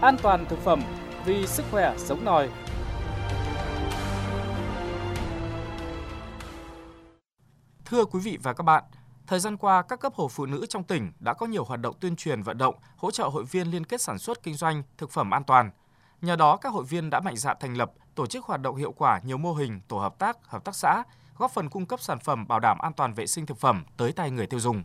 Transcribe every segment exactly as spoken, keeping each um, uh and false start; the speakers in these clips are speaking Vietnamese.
An toàn thực phẩm vì sức khỏe sống nòi. Thưa quý vị và các bạn, thời gian qua, các cấp hội phụ nữ trong tỉnh đã có nhiều hoạt động tuyên truyền vận động, hỗ trợ hội viên liên kết sản xuất kinh doanh thực phẩm an toàn. Nhờ đó, các hội viên đã mạnh dạn thành lập, tổ chức hoạt động hiệu quả nhiều mô hình tổ hợp tác, hợp tác xã, góp phần cung cấp sản phẩm bảo đảm an toàn vệ sinh thực phẩm tới tay người tiêu dùng.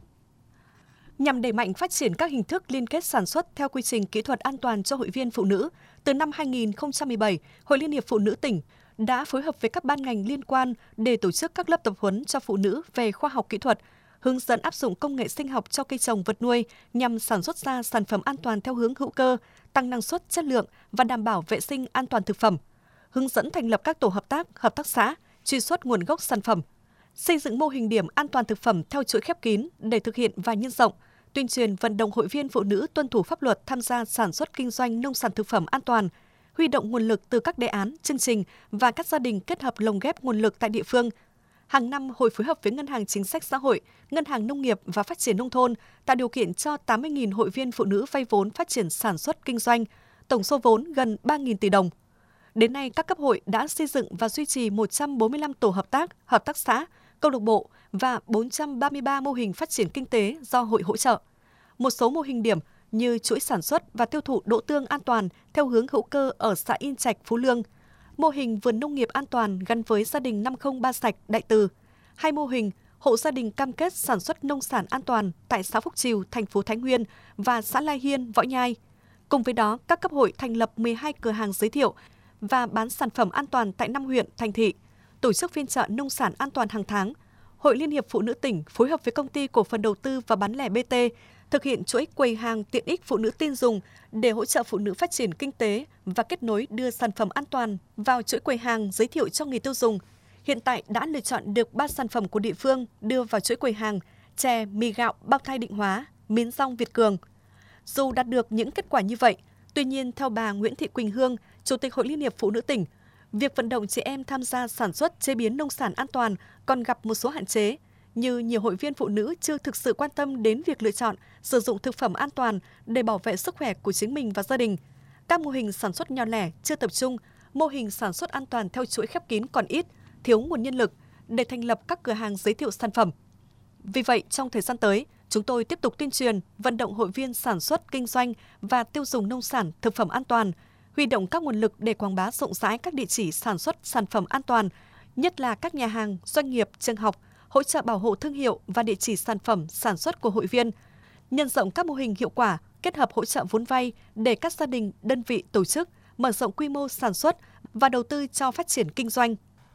Nhằm đẩy mạnh phát triển các hình thức liên kết sản xuất theo quy trình kỹ thuật an toàn cho hội viên phụ nữ, từ năm hai nghìn không trăm mười bảy, Hội Liên hiệp Phụ nữ tỉnh đã phối hợp với các ban ngành liên quan để tổ chức các lớp tập huấn cho phụ nữ về khoa học kỹ thuật, hướng dẫn áp dụng công nghệ sinh học cho cây trồng vật nuôi nhằm sản xuất ra sản phẩm an toàn theo hướng hữu cơ, tăng năng suất, chất lượng và đảm bảo vệ sinh an toàn thực phẩm, hướng dẫn thành lập các tổ hợp tác, hợp tác xã, truy xuất nguồn gốc sản phẩm, xây dựng mô hình điểm an toàn thực phẩm theo chuỗi khép kín để thực hiện và nhân rộng, tuyên truyền vận động hội viên phụ nữ tuân thủ pháp luật tham gia sản xuất kinh doanh nông sản thực phẩm an toàn, huy động nguồn lực từ các đề án, chương trình và các gia đình kết hợp lồng ghép nguồn lực tại địa phương. Hàng năm, Hội phối hợp với Ngân hàng Chính sách Xã hội, Ngân hàng Nông nghiệp và Phát triển Nông thôn tạo điều kiện cho tám mươi nghìn hội viên phụ nữ vay vốn phát triển sản xuất kinh doanh, tổng số vốn gần ba nghìn tỷ đồng. Đến nay, các cấp hội đã xây dựng và duy trì một trăm bốn mươi lăm tổ hợp tác, hợp tác xã, câu lạc bộ và bốn trăm ba mươi ba mô hình phát triển kinh tế do hội hỗ trợ. Một số mô hình điểm như chuỗi sản xuất và tiêu thụ đỗ tương an toàn theo hướng hữu cơ ở xã Yên Trạch, Phú Lương, mô hình vườn nông nghiệp an toàn gắn với gia đình năm không ba sạch Đại Từ, hai mô hình hộ gia đình cam kết sản xuất nông sản an toàn tại xã Phúc Trìu, thành phố Thái Nguyên và xã Lai Hiên, Võ Nhai. Cùng với đó, các cấp hội thành lập mười hai cửa hàng giới thiệu và bán sản phẩm an toàn tại năm huyện, thành thị, tổ chức phiên chợ nông sản an toàn hàng tháng. Hội Liên hiệp Phụ nữ tỉnh phối hợp với Công ty Cổ phần Đầu tư và Bán lẻ bê tê thực hiện chuỗi quầy hàng tiện ích phụ nữ tin dùng để hỗ trợ phụ nữ phát triển kinh tế và kết nối đưa sản phẩm an toàn vào chuỗi quầy hàng giới thiệu cho người tiêu dùng. Hiện tại đã lựa chọn được ba sản phẩm của địa phương đưa vào chuỗi quầy hàng: chè, mì gạo, bao thai định hóa, miến rong Việt Cường. Dù đạt được những kết quả như vậy, tuy nhiên theo bà Nguyễn Thị Quỳnh Hương, Chủ tịch Hội Liên hiệp Phụ nữ tỉnh, việc vận động chị em tham gia sản xuất chế biến nông sản an toàn còn gặp một số hạn chế, như nhiều hội viên phụ nữ chưa thực sự quan tâm đến việc lựa chọn, sử dụng thực phẩm an toàn để bảo vệ sức khỏe của chính mình và gia đình. Các mô hình sản xuất nhỏ lẻ chưa tập trung, mô hình sản xuất an toàn theo chuỗi khép kín còn ít, thiếu nguồn nhân lực để thành lập các cửa hàng giới thiệu sản phẩm. Vì vậy, trong thời gian tới, chúng tôi tiếp tục tuyên truyền, vận động hội viên sản xuất, kinh doanh và tiêu dùng nông sản, thực phẩm an toàn, huy động các nguồn lực để quảng bá rộng rãi các địa chỉ sản xuất sản phẩm an toàn, nhất là các nhà hàng, doanh nghiệp, trường học, hỗ trợ bảo hộ thương hiệu và địa chỉ sản phẩm sản xuất của hội viên, nhân rộng các mô hình hiệu quả, kết hợp hỗ trợ vốn vay để các gia đình, đơn vị, tổ chức mở rộng quy mô sản xuất và đầu tư cho phát triển kinh doanh.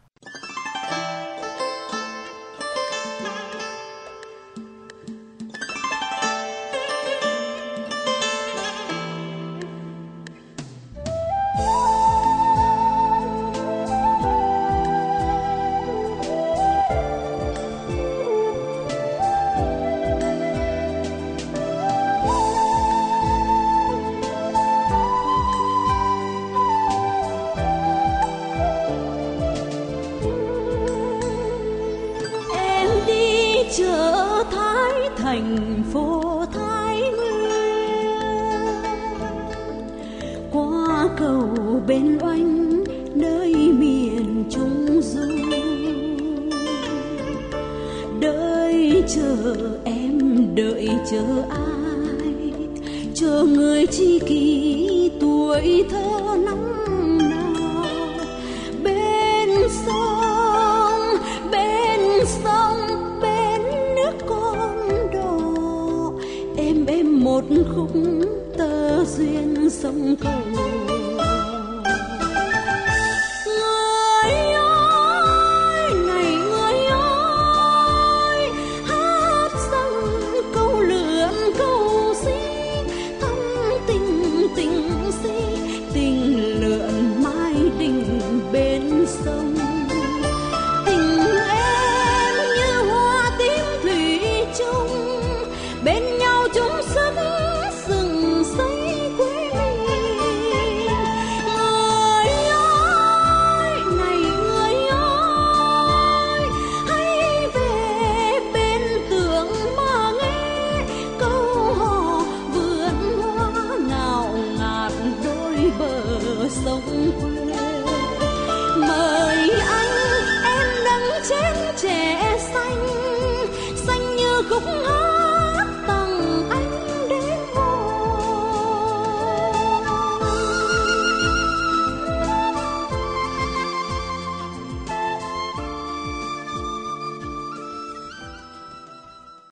chợ Thái thành phố Thái Nguyên, qua cầu bên oanh nơi miền Trung Du, đợi chờ em đợi chờ ai, chờ người tri kỷ tuổi thơ năm nào bên sông bên sông bên nước con đò, em em một khúc tơ duyên sông cầu. trên